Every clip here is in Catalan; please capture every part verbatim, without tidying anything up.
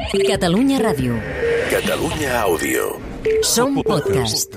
Catalunya Ràdio. Catalunya Àudio. Som podcast.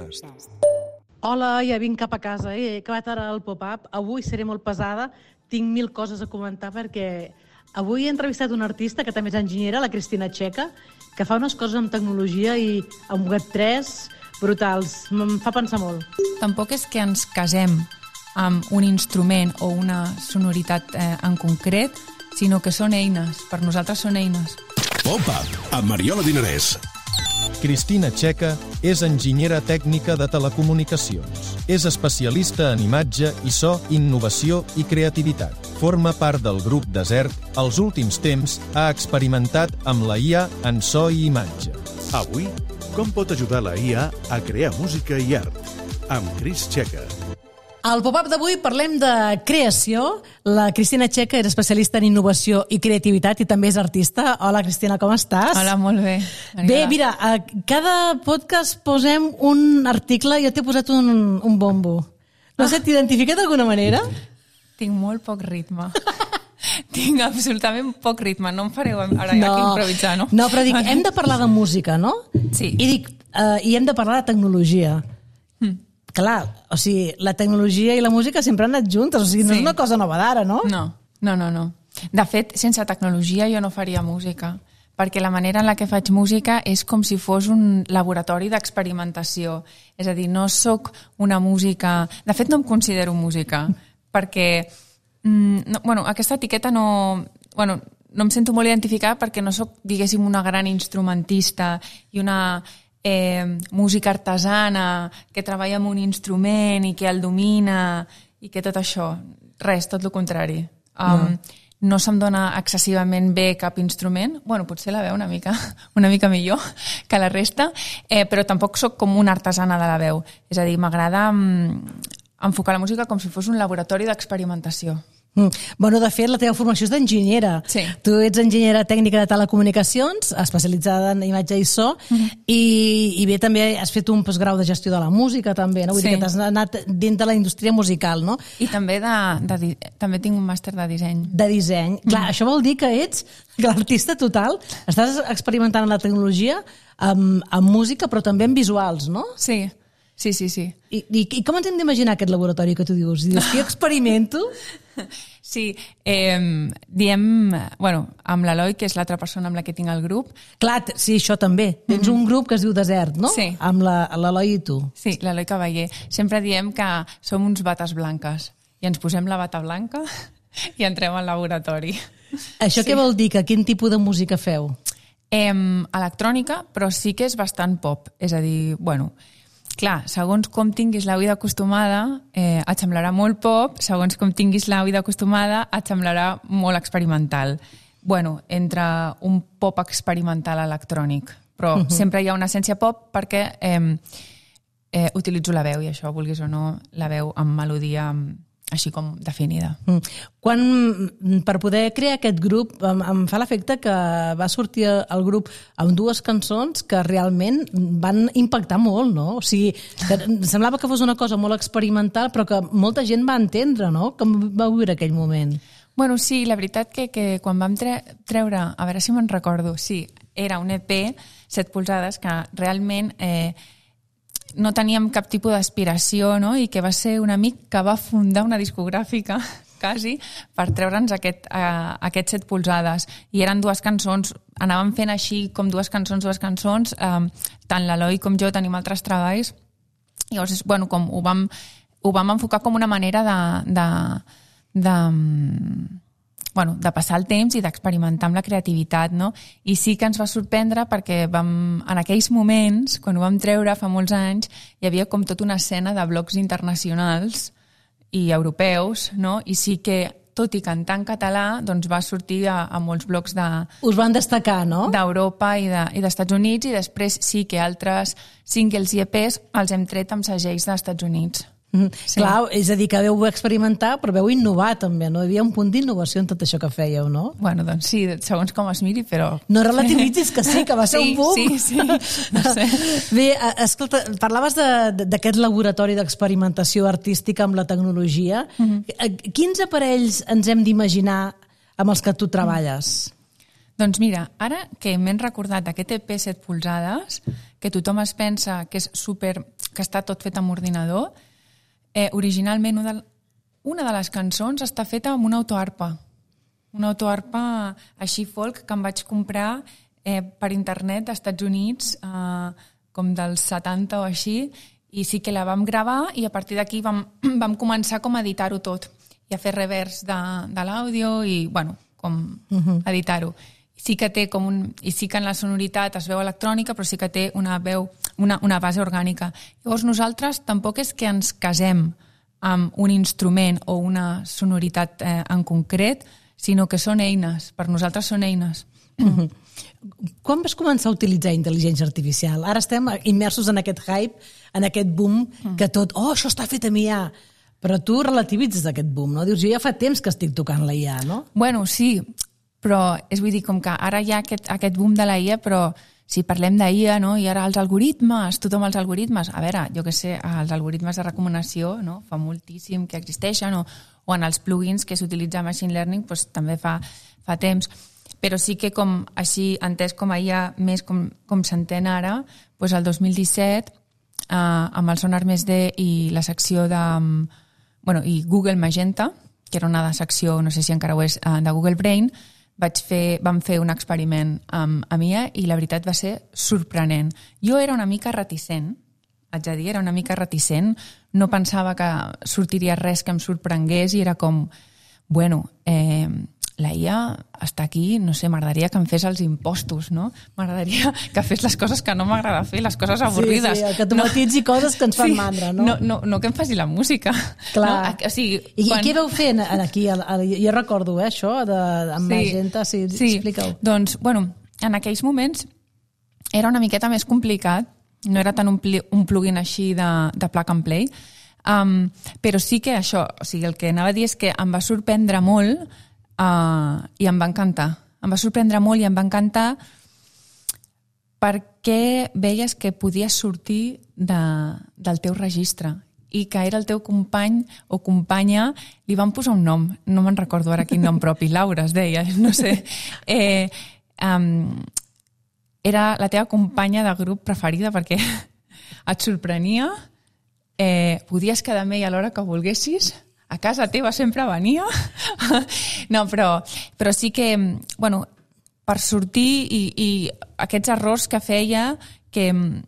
Hola, ja vinc cap a casa. He acabat ara el pop-up. Avui seré molt pesada. Tinc mil coses a comentar perquè avui he entrevistat una artista que també és enginyera, la Cristina Checa, que fa unes coses amb tecnologia i amb web tres brutals. Em fa pensar molt. Tampoc és que ens casem amb un instrument o una sonoritat eh, en concret, sinó que són eines. Per nosaltres són eines. Pop-up, amb Mariola Dinarès. Cristina Checa és enginyera tècnica de telecomunicacions. És especialista en imatge i so, innovació i creativitat. Forma part del grup Desert. Als últims temps ha experimentat amb la I A en so i imatge. Avui, com pot ajudar la I A a crear música i art? Amb Cris Checa. Al pop-up d'avui parlem de creació. La Cristina Checa és especialista en innovació i creativitat i també és artista. Hola, Cristina, com estàs? Hola, molt bé. Bé, mira, a cada podcast posem un article i jo t'he posat un, un bombo. No sé, t'identificat d'alguna manera? Tinc molt poc ritme. Tinc absolutament poc ritme. No em fareu ara no, aquí improvisar, no? No, però dic, hem de parlar de música, no? Sí. I dic, uh, i hem de parlar de tecnologia. Mm. Clar, o sigui, la tecnologia i la música sempre han anat juntes, o sigui, no sí. És una cosa nova d'ara, no? No, no, no, no. De fet, sense tecnologia jo no faria música, perquè la manera en la que faig música és com si fos un laboratori d'experimentació. És a dir, no sóc una música... De fet, no em considero música, perquè mm, no, bueno, aquesta etiqueta no... Bueno, no em sento molt identificada perquè no sóc, diguéssim, una gran instrumentista i una... Eh, música artesana, que treballa amb un instrument i que el domina i que tot això, res, tot el contrari. Um, no. no se'm dona excessivament bé cap instrument, bueno, potser la veu una mica, una mica millor que la resta, eh, però tampoc sóc com una artesana de la veu. És a dir, m'agrada um, enfocar la música com si fos un laboratori d'experimentació. Mm. Bueno, de fet, la teva formació és d'enginyera. Sí. Tu ets enginyera tècnica de telecomunicacions, especialitzada en imatge i so, mm-hmm. i, i bé, també has fet un postgrau de gestió de la música, també, no? Vull sí. dir que t'has anat dins de la indústria musical, no? I també, de, de, també tinc un màster de disseny. De disseny. Mm. Clar, això vol dir que ets l'artista total, estàs experimentant la tecnologia amb, amb música, però també amb visuals, no? Sí. Sí, sí, sí. I, i, i com ens hem d'imaginar aquest laboratori que tu dius? Dius, que experimento? Sí, eh, diem, bueno, amb l'Eloi, que és l'altra persona amb la que tinc el grup. Clar, sí, això també. Tens mm-hmm. un grup que es diu Desert, no? Sí. Amb l'Eloi i tu. Sí, l'Eloi Cavaller. Sempre diem que som uns bates blanques i ens posem la bata blanca i entrem al laboratori. Això sí. Què vol dir? Que quin tipus de música feu? Eh, electrònica, però sí que és bastant pop. És a dir, bueno... Clar, segons com tinguis la vida acostumada, eh, et semblarà molt pop, segons com tinguis la vida acostumada, et semblarà molt experimental. Bueno, entre un pop experimental electrònic, però uh-huh. sempre hi ha una essència pop perquè eh, eh, utilitzo la veu, i això, vulguis o no, la veu amb melodia així com definida. Mm. Quan, per poder crear aquest grup, em, em fa l'efecte que va sortir el grup amb dues cançons que realment van impactar molt, no? O sigui, que semblava que fos una cosa molt experimental, però que molta gent va entendre, no? Com va viure aquell moment. Bueno, sí, la veritat que, que quan vam tre treure, a veure si me'n recordo, sí, era un E P, set polzades, que realment... Eh, no teníem cap tipus d'aspiració, no? I que va ser un amic que va fundar una discogràfica, quasi, per treure'ns aquest, uh, aquest set polzades. I eren dues cançons, anàvem fent així com dues cançons, dues cançons, um, tant l'Eloi com jo tenim altres treballs. Llavors, bueno, com ho vam, ho vam enfocar com una manera de... de, de bueno, de passar el temps i d'experimentar amb la creativitat, no? I sí que ens va sorprendre perquè vam, en aquells moments, quan ho vam treure fa molts anys, hi havia com tota una escena de blogs internacionals i europeus, no? I sí que, tot i cantar en català, doncs va sortir a, a molts blogs de... Us van destacar, no? D'Europa i d'Estats de, Units, i després sí que altres singles i E Pes els hem tret amb segells dels Estats Units. Mm, sí. Clar, és a dir, que veu experimentar, però veu innovar també, no? Hi havia un punt d'innovació en tot això que fèieu, no? Bueno, doncs sí, segons com es miri, però... No relativitzis que sí, que va ser sí, un boom. Sí, sí, no sé. Bé, escolta, parlaves d'aquest laboratori d'experimentació artística amb la tecnologia. Mm-hmm. Quins aparells ens hem d'imaginar amb els que tu treballes? Doncs mira, ara que m'he recordat d'aquest E P set polzades, que tothom es pensa que és super, que està tot fet amb ordinador, eh, originalment una de, una de les cançons està feta amb una autoarpa. Una autoarpa així folk que em vaig comprar eh, per internet als Estats Units, eh, com dels setanta o així, i sí que la vam gravar i a partir d'aquí vam, vam començar com a editar-ho tot i a fer revers de, de l'àudio i, bueno, com uh-huh. editar-ho. Sí que té com un, i sí que en la sonoritat es veu electrònica, però sí que té una veu, una, una base orgànica. Llavors nosaltres tampoc és que ens casem amb un instrument o una sonoritat eh, en concret, sinó que són eines, per nosaltres són eines. Mm-hmm. Quan vas començar a utilitzar intel·ligència artificial? Ara estem immersos en aquest hype, en aquest boom, que tot, oh, això està fet amb I A, però tu relativitzes aquest boom, no? Dius, jo ja fa temps que estic tocant la I A, no? Bueno, sí, però és vull dir, com que ara hi ha aquest, aquest boom de la I A, però si parlem d'I A, no? I ara els algoritmes, tothom els algoritmes, a veure, jo què sé, els algoritmes de recomanació, no? Fa moltíssim que existeixen, o, o en els plugins que s'utilitza Machine Learning, doncs, també fa, fa temps. Però sí que com així, entès com a I A més com, com s'entén ara, doncs el dos mil disset, eh, amb el Sonar Més D i la secció de... Bueno, i Google Magenta, que era una secció, no sé si encara ho és, eh, de Google Brain, vaig fer, vam fer un experiment amb, amb I A i la veritat va ser sorprenent. Jo era una mica reticent, haig de dir, era una mica reticent, no pensava que sortiria res que em sorprengués i era com, bueno, eh, la I A està aquí, no sé, m'agradaria que em fes els impostos, no? M'agradaria que fes les coses que no m'agrada fer, les coses avorrides. Sí, sí, que automatitzi no. coses que ens fan sí, mandra, no? No, no? No que em faci la música. Clar. No? O sigui, I quan... què vau fer aquí? Jo recordo, eh, això, de, amb sí, Magenta, sí, sí. explica-ho. Doncs, bueno, en aquells moments era una miqueta més complicat, no era tant un, pli, un plugin així de, de plug and play, um, però sí que això, o sigui, el que anava a dir és que em va sorprendre molt Uh, i em va encantar. Em va sorprendre molt i em va encantar perquè veies que podies sortir de, del teu registre i que era el teu company o companya, li van posar un nom, no me'n recordo ara quin nom propi, Laura es deia, no sé. Eh, um, era la teva companya de grup preferida perquè et sorprenia, eh, podies quedar amb ella a l'hora que volguessis, a casa teva sempre venia. No, però, però sí que, bueno, per sortir i, i aquests errors que feia, que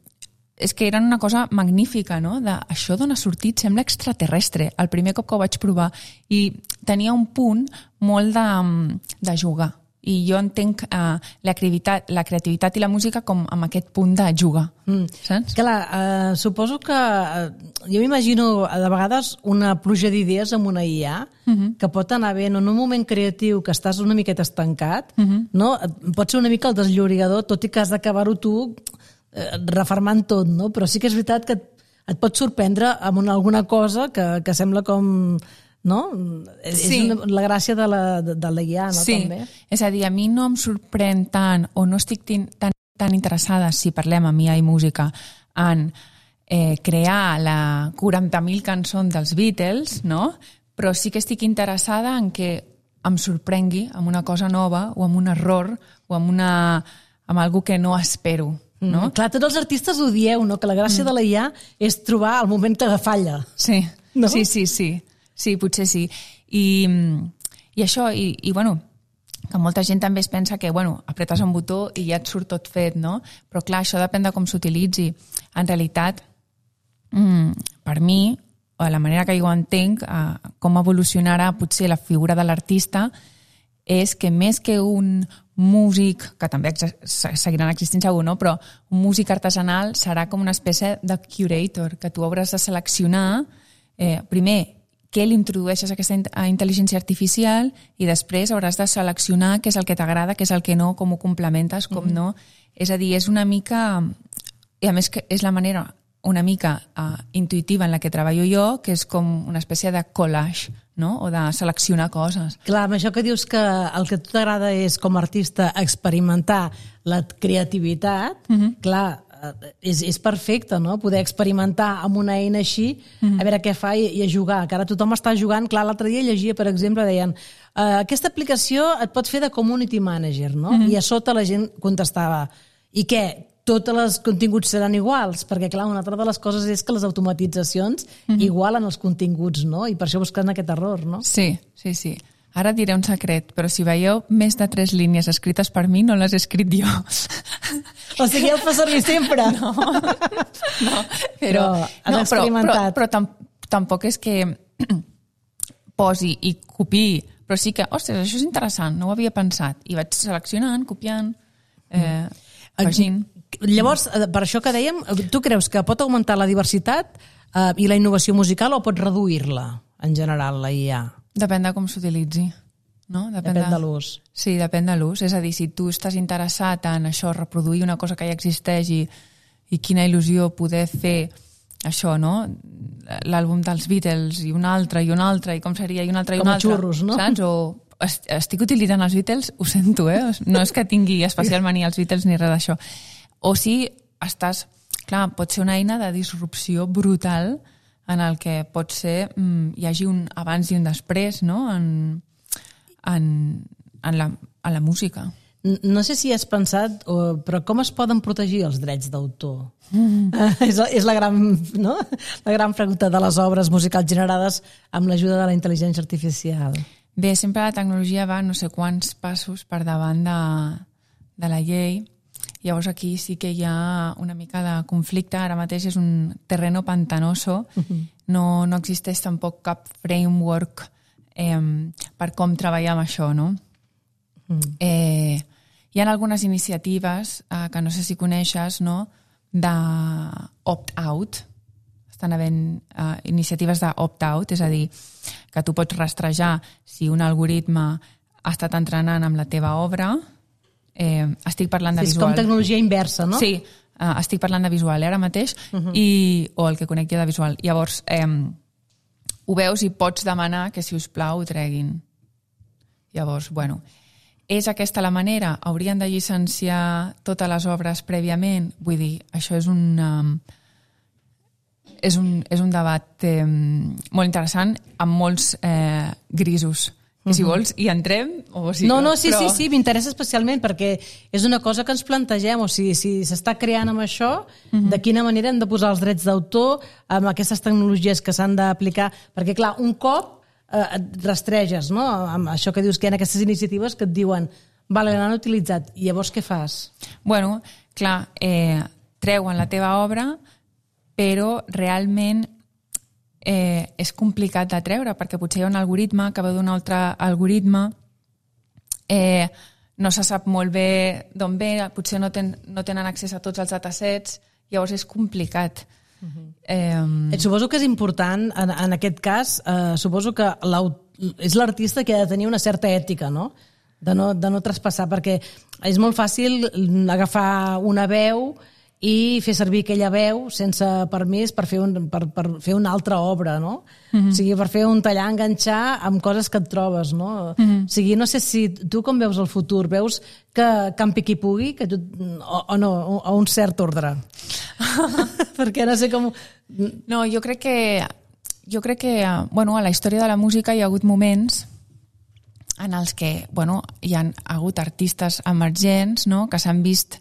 és que eren una cosa magnífica, no? De, això d'on ha sortit sembla extraterrestre, el primer cop que ho vaig provar. I tenia un punt molt de, de jugar. I jo entenc uh, la, creativitat, la creativitat i la música com amb aquest punt de jugar. Mm. Saps? Clar, uh, suposo que uh, jo m'imagino de vegades una pluja d'idees amb una I A uh-huh. que pot anar bé en un moment creatiu que estàs una miqueta estancat, uh-huh. no? Pot ser una mica el desllorigador, tot i que has d'acabar-ho tu uh, refermant tot, no? Però sí que és veritat que et, et pot sorprendre amb una, alguna cosa que, que sembla com... no? Sí. És una, la gràcia de la, de, de la I A, no? Sí, també. És a dir, a mi no em sorprèn tant o no estic tan, tan interessada, si parlem amb I A i música, en eh, crear la quaranta mil cançons dels Beatles, no? Però sí que estic interessada en que em sorprengui amb una cosa nova o amb un error o amb, una, amb algo que no espero. No? Mm, clar, tots els artistes ho dieu, no? Que la gràcia mm. de la I A és trobar el moment que falla. Sí, no? sí, sí, sí. Sí, potser sí. I, i això, i, i bueno, que molta gent també es pensa que, bueno, apretes un botó i ja et surt tot fet, no? Però clar, això depèn de com s'utilitzi. En realitat, mm, per mi, o de la manera que jo entenc, eh, com evolucionarà potser la figura de l'artista, és que més que un músic, que també seguiran existint segur, no? Però un músic artesanal serà com una espècie de curator, que tu hauràs de seleccionar, eh, primer, què l'introdueixes a aquesta intel·ligència artificial i després hauràs de seleccionar què és el que t'agrada, què és el que no, com ho complementes, com mm-hmm. no. És a dir, és una mica... I a més que és la manera una mica uh, intuïtiva en la que treballo jo, que és com una espècie de collage, no? O de seleccionar coses. Clar, amb això que dius que el que a tu t'agrada és, com a artista, experimentar la creativitat, mm-hmm. clar, és, és perfecte, no? Poder experimentar amb una eina així, mm-hmm. a veure què fa i, i a jugar, que ara tothom està jugant. Clar, l'altre dia llegia, per exemple, deien uh, aquesta aplicació et pot fer de community manager, no? Mm-hmm. I a sota la gent contestava, i què? Tots els continguts seran iguals? Perquè, clar, una altra de les coses és que les automatitzacions mm-hmm. igualen els continguts, no? I per això busquen aquest error, no? Sí, sí, sí. Ara et diré un secret, però si veieu més de tres línies escrites per mi, no les he escrit jo. O sigui, el fa servir sempre. No, no però, però has no, experimentat. Però, però, però tam tampoc és que posi i copiï, però sí que, ostres, això és interessant, no ho havia pensat. I vaig seleccionant, copiant, eh, afegint. Llavors, per això que dèiem, tu creus que pot augmentar la diversitat eh, i la innovació musical o pot reduir-la, en general, la I A? Depèn de com s'utilitzi. No? Depèn, depèn de, de l'ús. Sí, depèn de l'ús. És a dir, si tu estàs interessat en això, reproduir una cosa que ja existeix i, i quina il·lusió poder fer això, no? L'àlbum dels Beatles i un altre i un altre i com seria i un altre i com un altre. Com xurros, no? Saps? O estic utilitzant els Beatles, ho sento, eh? No és que tingui especial mania als Beatles ni res d'això. O si estàs... Clar, pot ser una eina de disrupció brutal en el que pot ser mm, hi hagi un abans i un després, no? En, en, en, la, en la música. No sé si has pensat, o, però com es poden protegir els drets d'autor? Mm. és, és la gran, no? la gran pregunta de les obres musicals generades amb l'ajuda de la intel·ligència artificial. Bé, sempre la tecnologia va no sé quants passos per davant de, de la llei. Llavors aquí sí que hi ha una mica de conflicte. Ara mateix és un terreno pantanoso. Uh-huh. No, no existeix tampoc cap framework eh, per com treballar amb això, no? Uh-huh. Eh, hi ha algunes iniciatives eh, que no sé si coneixes, no? D'opt-out. Estan havent eh, iniciatives d'opt-out, és a dir, que tu pots rastrejar si un algoritme ha estat entrenant amb la teva obra. Eh, estic parlant de sí, visual. És com tecnologia inversa, no? Sí, eh, estic parlant de visual eh, ara mateix, uh-huh. i, o el que connecti de visual. Llavors, eh, ho veus i pots demanar que, si us plau, ho treguin. Llavors, bueno, és aquesta la manera? Haurien de llicenciar totes les obres prèviament? Vull dir, això és un... Um, és un, és un debat eh, molt interessant amb molts eh, grisos. I si vols, hi entrem? O sí, no, no, sí, però... sí, sí, m'interessa especialment perquè és una cosa que ens plantegem, o sigui, si s'està creant amb això, uh-huh. de quina manera hem de posar els drets d'autor amb aquestes tecnologies que s'han d'aplicar, perquè clar, un cop eh, et rastreges, no?, amb això que dius que hi ha aquestes iniciatives que et diuen vale, l'han utilitzat, i llavors què fas? Bueno, clar, eh, treuen la teva obra, però realment Eh, és complicat de treure perquè potser hi ha un algoritme que ve d'un altre algoritme, eh, no se sap molt bé d'on ve, potser no, ten, no tenen accés a tots els datasets, llavors és complicat. Uh-huh. eh, suposo que és important en, en aquest cas, eh, suposo que és l'artista que ha de tenir una certa ètica, no? De no, de no traspassar, perquè és molt fàcil agafar una veu i fer servir aquella veu sense permís per fer, un, per, per fer una altra obra, no? Mm-hmm. O sigui, per fer un tallar, enganxar amb coses que et trobes, no? Mm-hmm. O sigui, no sé si tu com veus el futur, veus que campi qui pugui, que tu, o, o no, a un cert ordre? Perquè no sé com... No, jo crec que, jo crec que bueno, a la història de la música hi ha hagut moments en els que bueno, hi ha hagut artistes emergents, no?, que s'han vist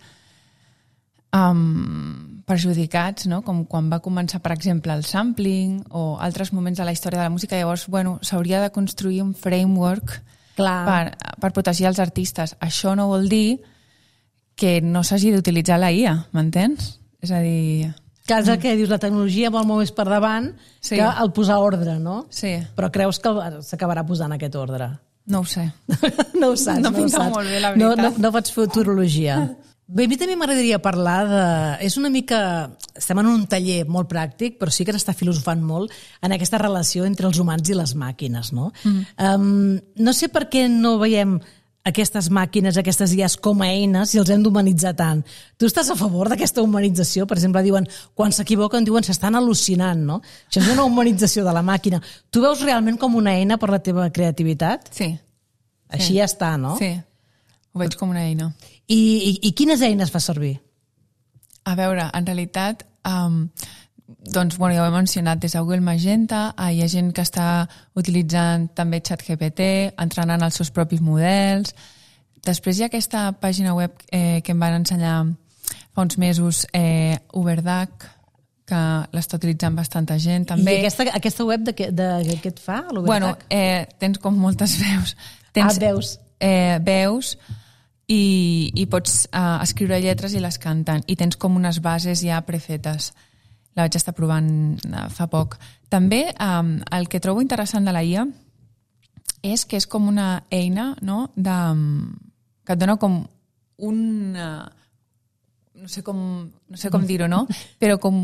Um, perjudicats, no? Com quan va començar, per exemple, el sampling o altres moments de la història de la música. Llavors, bueno, s'hauria de construir un framework per, per protegir els artistes. Això no vol dir que no s'hagi d'utilitzar la I A, m'entens? És a dir... Que és el que dius, la tecnologia vol molt més per davant sí. que el posar ordre, no? Sí. Però creus que s'acabarà posant aquest ordre? No ho sé. No ho saps, no, no ho saps. Molt bé, la no, veritat. no, no pots fer futurologia. Bé, a mi també m'agradaria parlar de... És una mica... Estem en un taller molt pràctic, però sí que s'està filosofant molt en aquesta relació entre els humans i les màquines, no? Mm. Um, no sé per què no veiem aquestes màquines, aquestes I As com a eines i els hem d'humanitzar tant. Tu estàs a favor d'aquesta humanització? Per exemple, diuen, quan s'equivoquen, diuen s'estan al·lucinant, no? Això és una humanització de la màquina. Tu veus realment com una eina per la teva creativitat? Sí. Així sí. ja està, no? Sí. Ho veig com una eina. I, i, i quines eines fa servir? a veure, en realitat, um, doncs, bueno, ja ho he mencionat, des de Google Magenta, uh, hi ha gent que està utilitzant també ChatGPT, entrenant els seus propis models. Després hi ha aquesta pàgina web eh, que em van ensenyar fa uns mesos, eh, Uberduck, que l'està utilitzant bastanta gent, també. I aquesta, aquesta web de què, de, de què et fa, l'Uberduck? Bueno, eh, tens com moltes veus. Tens, ah, veus. Eh, veus i, i pots eh, escriure lletres i les canten. I tens com unes bases ja prefetes. La vaig estar provant eh, fa poc. També eh, el que trobo interessant de la I A és que és com una eina, no?, de, que et dona com un... Eh, no sé com, no sé com dir-ho, no? Però com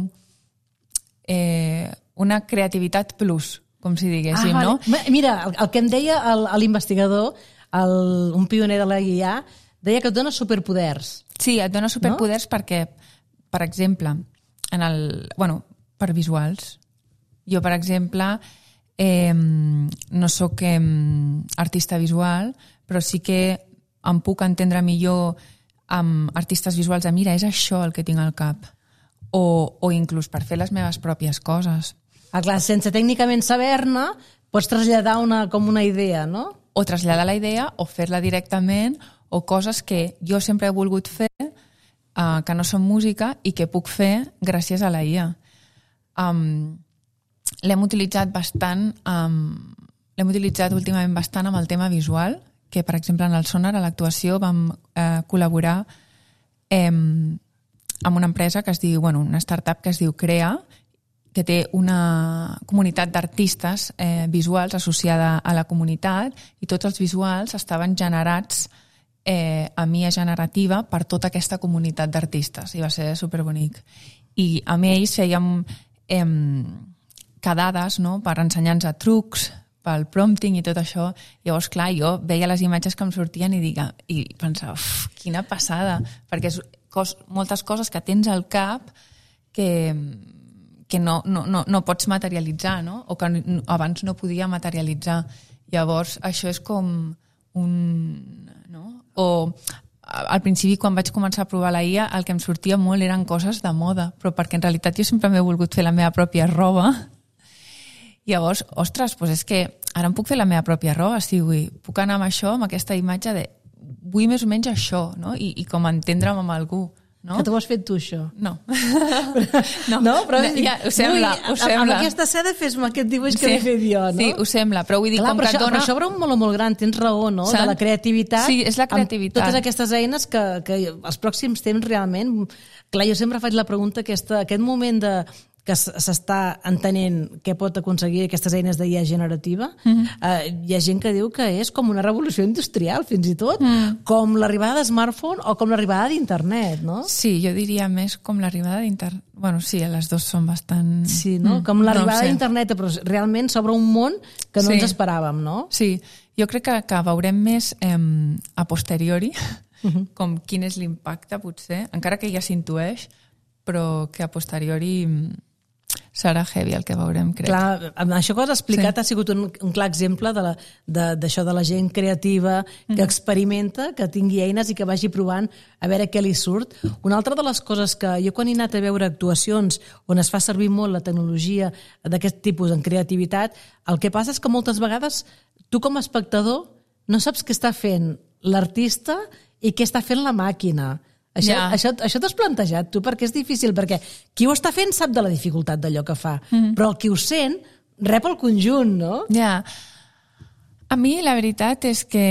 eh, una creativitat plus, com si diguéssim, ah, vale. no? Mira, el, el que em deia l'investigador, un pioner de la I A, deia que et dona superpoders. Sí, et dona superpoders, no? Perquè, per exemple, en el, bueno, per visuals. Jo, per exemple, eh, no sóc eh, artista visual, però sí que em puc entendre millor amb artistes visuals de mira, és això el que tinc al cap. O, o inclús per fer les meves pròpies coses. Ah, clar, sense tècnicament saber-ne, pots traslladar una, com una idea, no? O traslladar la idea, o fer-la directament, o coses que jo sempre he volgut fer, uh, que no són música, i que puc fer gràcies a la I A. Um, l'hem utilitzat bastant, um, l'hem utilitzat últimament bastant amb el tema visual, que, per exemple, en el Sonar, a l'actuació, vam eh, col·laborar eh, amb una empresa que es diu, bueno, una startup que es diu Crea, que té una comunitat d'artistes eh, visuals associada a la comunitat, i tots els visuals estaven generats eh, a M I A generativa per tota aquesta comunitat d'artistes, i va ser superbonic. I amb ells fèiem eh, quedades, no?, per ensenyar-nos a trucs, pel prompting i tot això. Llavors, clar, jo veia les imatges que em sortien i, diga, i pensava, uf, quina passada, perquè és cos, moltes coses que tens al cap que, que no, no, no, no pots materialitzar, no? O que no, abans no podia materialitzar. Llavors, això és com un... No? O al principi, quan vaig començar a provar la I A, el que em sortia molt eren coses de moda, però perquè en realitat jo sempre m'he volgut fer la meva pròpia roba. Llavors, ostres, doncs és que ara em puc fer la meva pròpia roba, si vull. Puc anar amb això, amb aquesta imatge de vull més o menys això, no? I, i com entendre'm amb algú. No? Que t'ho has fet tu, això? No. no. no, però no, ja, ho sembla, vull, ho sembla. Amb aquesta seda fes-me aquest dibuix que sí, l'he fet jo, no? Sí, ho sembla, però vull dir, clar, com però que això, et dona... Però això obre un molt, molt gran, tens raó, no? Sant? De la creativitat. Sí, és la creativitat. Amb totes aquestes eines que, que els pròxims temps realment... Clar, jo sempre faig la pregunta, aquesta, aquest moment de que s'està entenent què pot aconseguir aquestes eines d'I A generativa, mm-hmm. eh, hi ha gent que diu que és com una revolució industrial, fins i tot, mm. com l'arribada de smartphone o com l'arribada d'internet, no? Sí, jo diria més com l'arribada d'internet. Bueno, sí, les dues són bastant... Sí, no? Com l'arribada no, sí. d'internet, però realment s'obre un món que no sí. ens esperàvem, no? Sí, jo crec que, que veurem més eh, a posteriori, mm-hmm. com quin és l'impacte, potser, encara que ja s'intueix, però que a posteriori... serà heavy el que veurem, crec. Clar, amb això que has explicat sí. ha sigut un, un clar exemple de la, de, d'això de la gent creativa que mm. experimenta, que tingui eines i que vagi provant a veure què li surt. Una altra de les coses que jo quan he anat a veure actuacions on es fa servir molt la tecnologia d'aquest tipus en creativitat, el que passa és que moltes vegades tu com a espectador no saps què està fent l'artista i què està fent la màquina. Això, yeah. això, això t'has plantejat tu? Perquè és difícil, perquè qui ho està fent sap de la dificultat d'allò que fa, mm-hmm. però el qui ho sent rep el conjunt, no? Ja. Yeah. A mi la veritat és que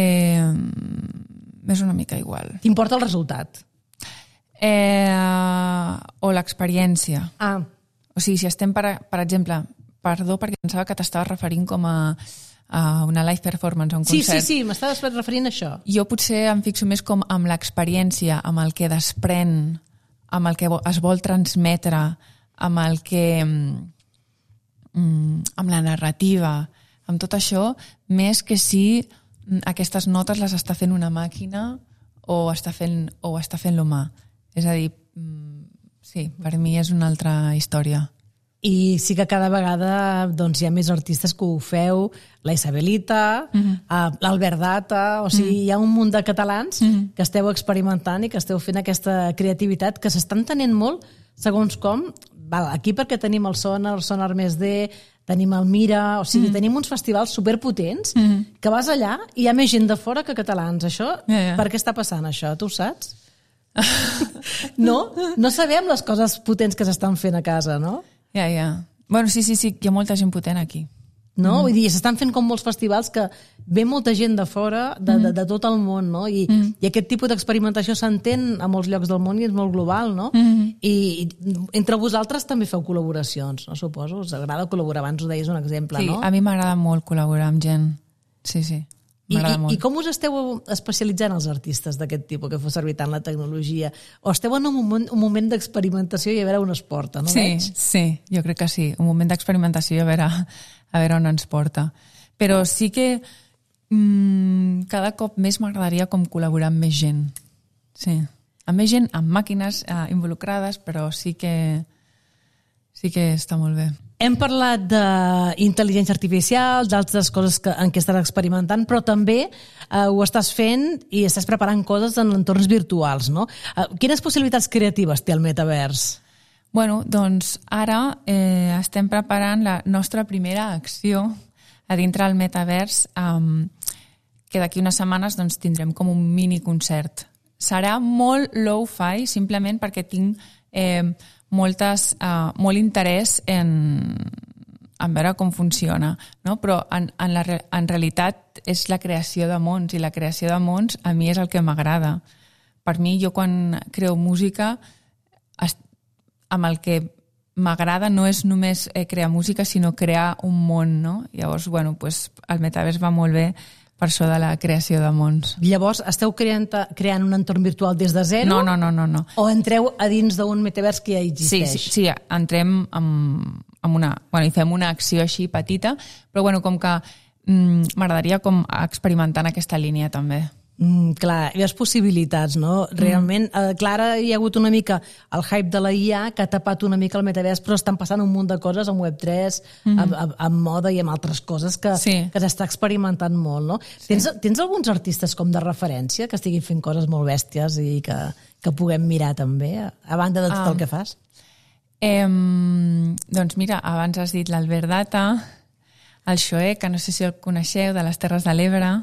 és una mica igual. T'importa el resultat? Eh, o l'experiència. Ah. O sigui, si estem, per, per exemple, perdó, perquè pensava que t'estaves referint com a a una live performance, a un sí, concert. Sí, sí, m'estaves referint a això. Jo potser em fixo més com amb l'experiència, amb el que desprèn, amb el que es vol transmetre, amb el que... amb la narrativa, amb tot això, més que si aquestes notes les està fent una màquina o està fent, o està fent l'humà. És a dir, sí, per mi és una altra història. I sí que cada vegada doncs, hi ha més artistes que ho feu, la Isabelita, mm-hmm. uh, l'Albert Data, o sigui, mm-hmm. hi ha un munt de catalans mm-hmm. que esteu experimentant i que esteu fent aquesta creativitat que s'estan tenint molt, segons com, val, aquí perquè tenim el Sonar, el Sonar més D, tenim el Mira, o sigui, mm-hmm. tenim uns festivals superpotents mm-hmm. que vas allà i hi ha més gent de fora que catalans. Això, yeah, yeah. per què està passant això? Tu ho saps? No? No sabem les coses potents que s'estan fent a casa, no? Ja, ja. Bueno, sí, sí, sí, hi ha molta gent potent aquí. No? Mm. Vull dir, s'estan fent com molts festivals que ve molta gent de fora, de, mm. de, de tot el món, no? I, mm. i aquest tipus d'experimentació s'entén a molts llocs del món i és molt global, no? Mm. I, I entre vosaltres també feu col·laboracions, no? Suposo. Us agrada col·laborar, abans ho deies un exemple, sí, no? Sí, a mi m'agrada molt col·laborar amb gent. Sí, sí. I, i, I com us esteu especialitzant els artistes d'aquest tipus que feu servir tant la tecnologia? O esteu en un moment, un moment d'experimentació i a veure on es porta, no sí, veig? Sí, jo crec que sí. Un moment d'experimentació i a veure, a veure on ens porta. Però sí que mmm, cada cop més m'agradaria com col·laborar amb més gent. Sí. Amb més gent, amb màquines eh, involucrades, però sí que, sí que està molt bé. Hem parlat d'intel·ligència artificial, d'altres coses que, en què estàs experimentant, però també eh, ho estàs fent i estàs preparant coses en entorns virtuals, no? Eh, quines possibilitats creatives té el metavers? Bueno, doncs ara eh, estem preparant la nostra primera acció a dintre del metavers, um, que d'aquí unes setmanes doncs, tindrem com un mini concert. Serà molt low-fi, simplement perquè tinc... Eh, moltes, uh, molt interès en, en veure com funciona, no? Però en, en, la, en realitat és la creació de mons, i la creació de mons a mi és el que m'agrada. Per mi, jo quan creo música, est, amb el que m'agrada no és només eh, crear música, sinó crear un món, no? Llavors, bueno, pues, el metavers va molt bé per això de la creació de mons. Llavors, esteu creant, creant un entorn virtual des de zero? No, no, no, no. no. O entreu a dins d'un metavers que ja existeix? Sí, sí, sí, entrem amb, amb una... Bueno, i fem una acció així petita, però bueno, com que mm, m'agradaria com experimentar en aquesta línia també. Mm, clar, hi ha possibilitats, no? Realment, mm. eh, clar, hi ha hagut una mica el hype de la I A que ha tapat una mica el metavers, però estan passant un munt de coses amb web tres, mm. amb, amb, amb moda i amb altres coses que, sí. que s'està experimentant molt, no? Sí. Tens, tens alguns artistes com de referència que estiguin fent coses molt bèsties i que, que puguem mirar també, a banda de tot ah. el que fas? Eh, doncs mira, abans has dit l'Albert Data, el Xoé, que no sé si el coneixeu, de les Terres de l'Ebre.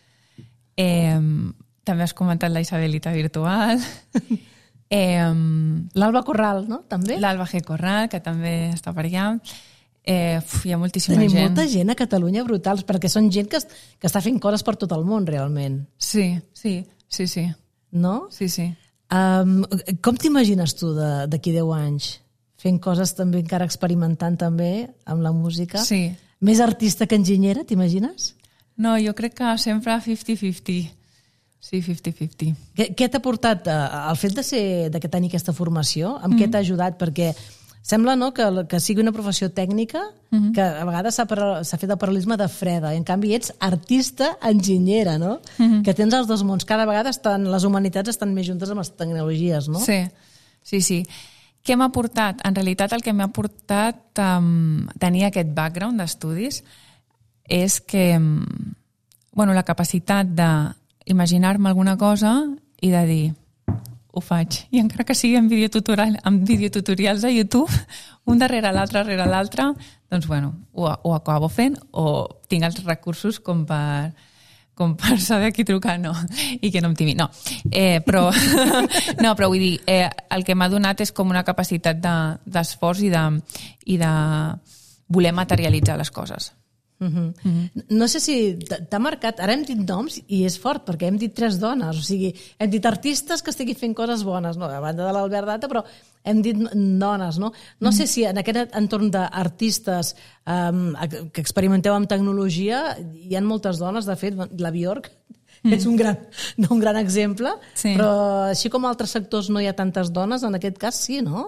Eh, també has comentat la Isabelita virtual. eh, L'Alba Corral, no? També? L'Alba G. Corral, que també està per allà. Eh, uf, hi ha moltíssima Tenim gent. molta gent a Catalunya brutals, perquè són gent que, que està fent coses per tot el món, realment. Sí, sí, sí, sí. No? Sí, sí. Um, com t'imagines tu d'aquí deu anys? Fent coses també encara experimentant també amb la música? Sí. Més artista que enginyera, t'imagines? No, jo crec que sempre cinquanta cinquanta. Sí, cinquanta cinquanta. Què, què t'ha portat eh, el fet de, ser, de que tenir aquesta formació? Amb mm. què t'ha ajudat? Perquè sembla, no, que, que sigui una professió tècnica mm-hmm. que a vegades s'ha fet el paral·lelisme de freda. I en canvi ets artista enginyera, no? Mm-hmm. Que tens els dos mons. Cada vegada estan, les humanitats estan més juntes amb les tecnologies, no? Sí, sí, sí. Què m'ha portat? En realitat el que m'ha portat um, tenir aquest background d'estudis és que, bueno, la capacitat d'imaginar-me alguna cosa i de dir, ho faig. I encara que sigui en videotutorial, amb videotutorials a YouTube, un darrere l'altre, darrere l'altre, doncs, bueno, ho, ho acabo fent o tinc els recursos com per, com per saber a qui trucar, no, i que no em timi. No, eh, però, no, però vull dir, eh, el que m'ha donat és com una capacitat d'esforç de, i, de, i de voler materialitzar les coses. Uh-huh. Uh-huh. No sé si t'ha marcat, ara hem dit noms i és fort perquè hem dit tres dones, o sigui, hem dit artistes que estiguin fent coses bones, no, a banda de l'Albert Data, però hem dit dones, no? No mm. sé si en aquest entorn d'artistes um, que experimenteu amb tecnologia hi ha moltes dones, de fet, la Björk mm. és un gran, un gran exemple, sí. Però així com a altres sectors no hi ha tantes dones, en aquest cas sí, no?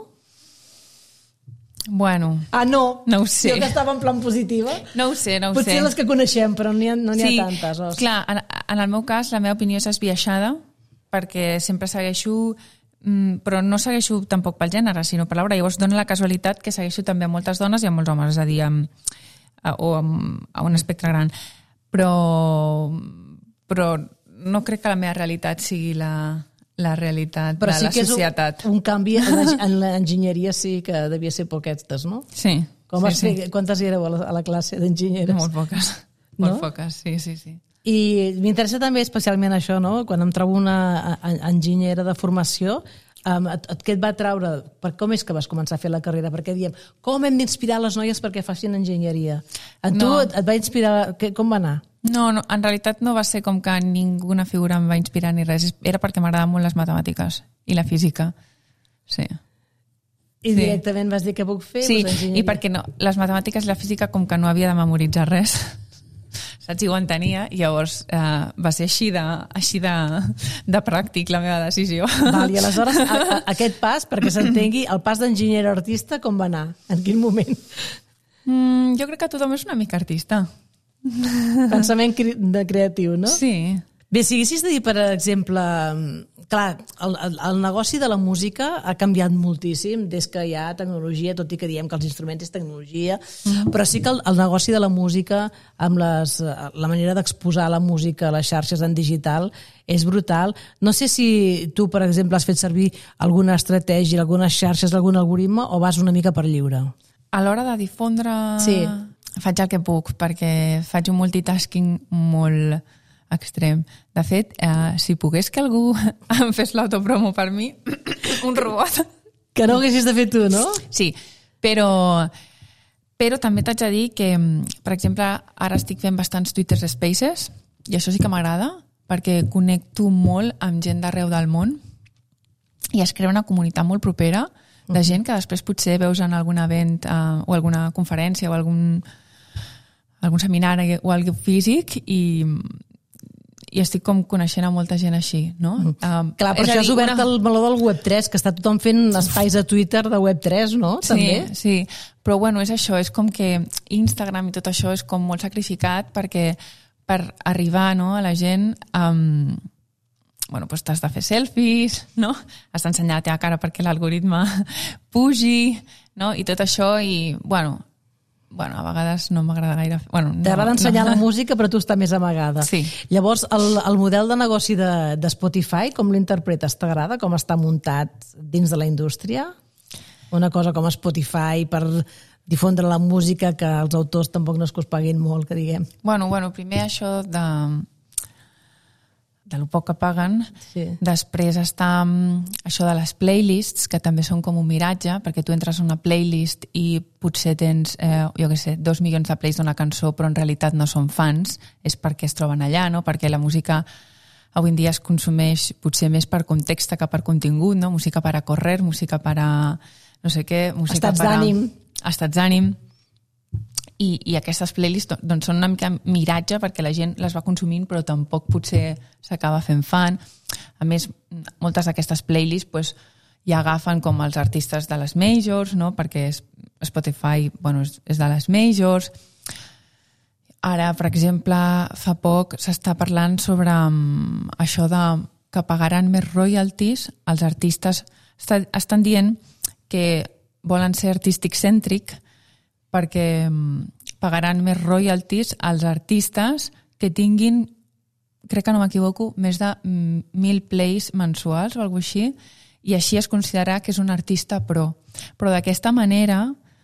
Bueno... Ah, no? No ho sé. Jo que estava en plan positiva. No ho sé, no ho Potser sé. Potser les que coneixem, però n'hi ha, no n'hi sí, ha tantes. Os. Clar, en, en el meu cas, la meva opinió és esbiaixada, perquè sempre segueixo mm, però no segueixo tampoc pel gènere, sinó per l'hora. Llavors dona la casualitat que segueixo també a moltes dones i a molts homes, és a dir, amb, a, o amb, a un espectre gran. Però, però no crec que la meva realitat sigui la, la realitat però de sí la societat. Però sí que és un, un canvi en, en l'enginyeria sí que devia ser poquetes, no? Sí. Com sí, vas fer, sí. Quantes hi éreu a la, a la classe d'enginyeres? Molt poques. No? Molt poques, sí, sí, sí. I m'interessa també especialment això, no? Quan em trobo una enginyera de formació, um, et, et, què et va treure? Per, com és que vas començar a fer la carrera? Perquè diem, com hem d'inspirar les noies perquè facin enginyeria? A tu No. et, et va inspirar... Que, com va anar? No, no, en realitat no va ser com que ninguna figura em va inspirar ni res. Era perquè m'agradaven molt les matemàtiques i la física. Sí. I Sí. directament vas dir que puc fer? Sí, Doncs, enginyeria. i perquè no, les matemàtiques i la física com que no havia de memoritzar res, saps? I ho entenia, i llavors eh, va ser així de, així de, de pràctic la meva decisió. Val, i aleshores a, a, aquest pas, perquè s'entengui, el pas d'enginyer artista com va anar? En quin moment? Mm, jo crec que tothom és una mica artista. Pensament cre de creatiu, no? Sí. Bé, si haguessis de dir, per exemple, clar, el, el, el negoci de la música ha canviat moltíssim des que hi ha tecnologia, tot i que diem que els instruments és tecnologia, mm. però sí que el, el negoci de la música, amb les, la manera d'exposar la música a les xarxes en digital, és brutal. No sé si tu, per exemple, has fet servir alguna estratègia, algunes xarxes, algun algoritme, o vas una mica per lliure? A l'hora de difondre Sí. faig el que puc, perquè faig un multitasking molt extrem. De fet, eh, si pogués que algú em fes l'autopromo per mi, un robot. Que no ho haguessis de fer tu, no? Sí, però, però també t'haig de dir que, per exemple, ara estic fent bastants Twitter Spaces, i això sí que m'agrada, perquè connecto molt amb gent d'arreu del món i es crea una comunitat molt propera de gent que després potser veus en algun event eh, o alguna conferència o algun, algun seminari o algun físic i, i estic com coneixent a molta gent així, no? Mm. Um, Clar, però això has obert una... el meló del web tres, que està tothom fent espais a Twitter de web tres, no? Sí, També? sí, però bueno, és això, és com que Instagram i tot això és com molt sacrificat perquè per arribar, no, a la gent um, bueno, doncs t'has de fer selfies, no? Has d'ensenyar la teva cara perquè l'algoritme pugi, no? I tot això i, bueno, bueno, a vegades no m'agrada gaire... Bueno, no, T'agrada ensenyar no. la música, però tu estàs més amagada. Sí. Llavors, el, el model de negoci de, de Spotify, com l'interpretes? T'agrada com està muntat dins de la indústria? Una cosa com Spotify per difondre la música, que els autors tampoc no es que us paguin molt, que diguem. Bueno, bueno, primer això de... de lo poc que paguen. Sí. Després està això de les playlists, que també són com un miratge, perquè tu entres a una playlist i potser tens, eh, jo què sé, dos milions de plays d'una cançó, però en realitat no són fans, és perquè es troben allà, no? Perquè la música avui en dia es consumeix potser més per context que per contingut, no? Música per a correr, música per a no sé què, música Estats per a... d'ànim. Estats d'ànim. I, i aquestes playlists doncs, són una mica miratge perquè la gent les va consumint però tampoc potser s'acaba fent fan. A més, moltes d'aquestes playlists doncs, ja agafen com els artistes de les majors, no? Perquè Spotify bueno, és, és de les majors. Ara, per exemple, fa poc s'està parlant sobre um, això de que pagaran més royalties als artistes. Està, estan dient que volen ser artístic-cèntric perquè pagaran més royalties als artistes que tinguin, crec que no m'equivoco, més de mil plays mensuals o alguna cosa així, i així es considerarà que és un artista pro. Però d'aquesta manera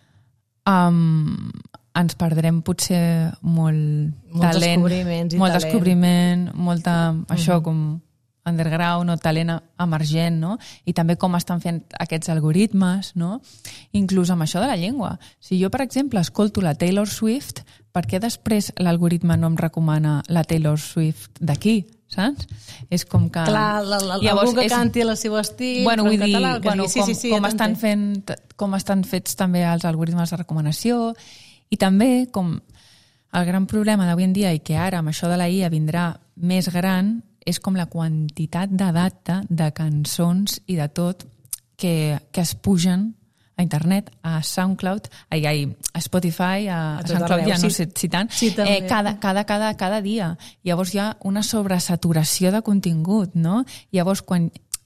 um, ens perdrem potser molt Molts talent, descobriments i molt talent. descobriment, molta, Mm-hmm. això com underground o talent emergent, no? I també com estan fent aquests algoritmes, no? Inclús amb això de la llengua. Si jo, per exemple, escolto la Taylor Swift, per què després l'algoritme no em recomana la Taylor Swift d'aquí, saps? És com que... Clar, la, la, Llavors, algú que és... canti el seu estil, bueno, però vull en dir, català, que bueno, digui, sí, com, sí, sí, com, ja estan t'entenc. fent, com estan fets també els algoritmes de recomanació i també com el gran problema d'avui en dia i que ara amb això de la I A vindrà més gran és com la quantitat de data de cançons i de tot que, que es pugen a internet, a SoundCloud, ai, ai, a Spotify, a, A a tot SoundCloud, arreu, ja no sí. sé si tant, Sí, també. eh, cada, cada, cada, cada dia. Llavors hi ha una sobresaturació de contingut, no? Llavors, quan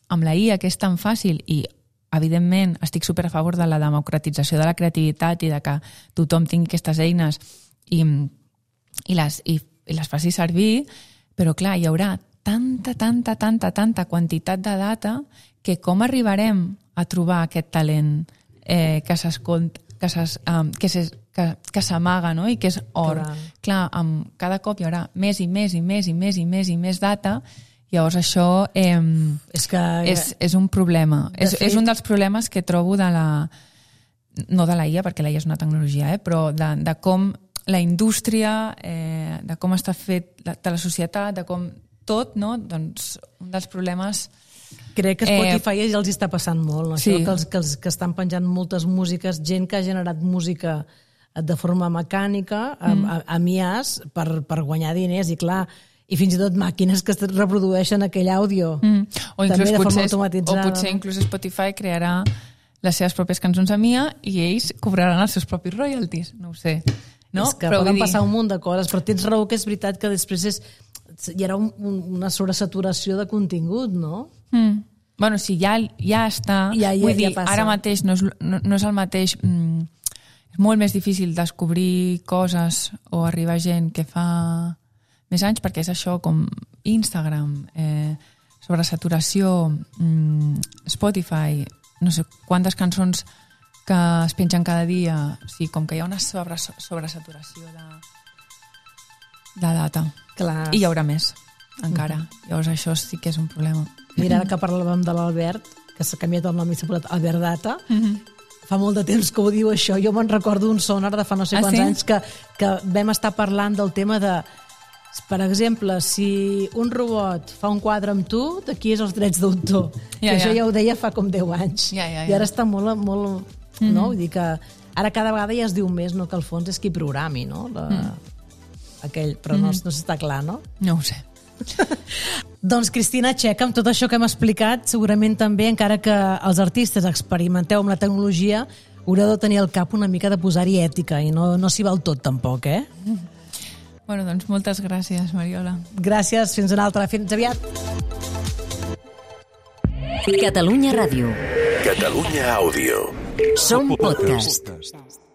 amb la I A, que és tan fàcil, i evidentment estic super a favor de la democratització de la creativitat i de que tothom tingui aquestes eines i, i, les, i, i les faci servir, però clar, hi haurà tanta, tanta, tanta, tanta quantitat de data que com arribarem a trobar aquest talent eh, que s'escolta, que s'es, um, que s'es, que, que s'amaga, no? I que és or. Clar. Clar, amb cada cop hi haurà més i més i més i més i més i més data, llavors això eh, És que... és, és un problema. És, fet- és un dels problemes que trobo de la... No de la I A, perquè la I A és una tecnologia, eh? Però de, de com la indústria, eh, de com està fet la, de la societat, de com tot, no? Doncs un dels problemes... Crec que Spotify eh, ja els està passant molt, no? Sí. Això que els, que els que estan penjant moltes músiques, gent que ha generat música de forma mecànica, amb, mm. amb I As, per, per guanyar diners, i clar, i fins i tot màquines que reprodueixen aquell àudio. Mm. O, inclús també de forma potser, automatitzada. o potser inclús Spotify crearà les seves pròpies cançons a Mia i ells cobraran els seus propis royalties, no ho sé. No? És que Però poden vull dir- passar un munt de coses, però tens raó que és veritat que després és, hi haurà un, un, una sobresaturació de contingut, no? Mm. Bueno, sí, ja, ja està. Ja- ja- Vull dir, ja passa. ara mateix no és, no, no és el mateix... Mm, és molt més difícil descobrir coses o arribar a gent que fa més anys, perquè és això com Instagram, eh, sobresaturació, mm, Spotify, no sé quantes cançons que es pengen cada dia. O sigui, com que hi ha una sobre, sobresaturació de, de data. Clar. I hi haurà més, encara. Llavors això sí que és un problema. Mira, ara que parlàvem de l'Albert, que s'ha canviat el nom i s'ha posat Albert Data, fa molt de temps que ho diu això. Jo me'n recordo un sonar de fa no sé Ah, quants sí? anys que, que vam estar parlant del tema de, per exemple, si un robot fa un quadre amb tu, d'aquí és els drets d'autor. Ja, que això ja. ja ho deia fa com deu anys. Ja, ja, ja. I ara està molt... molt mm. no? Vull dir que ara cada vegada ja es diu més, no? Que al fons és qui programi, no? La, mm. aquell, però no, no s'està clar, no? No ho sé. Doncs Cristina Txeca, amb tot això que hem explicat, segurament també, encara que els artistes experimenteu amb la tecnologia, haureu de tenir al cap una mica de posar-hi ètica, i no, no s'hi val tot tampoc, eh? Bueno, doncs moltes gràcies, Mariola. Gràcies, fins una altra, fins aviat. Catalunya Ràdio. Catalunya Àudio. Som podcast. podcast.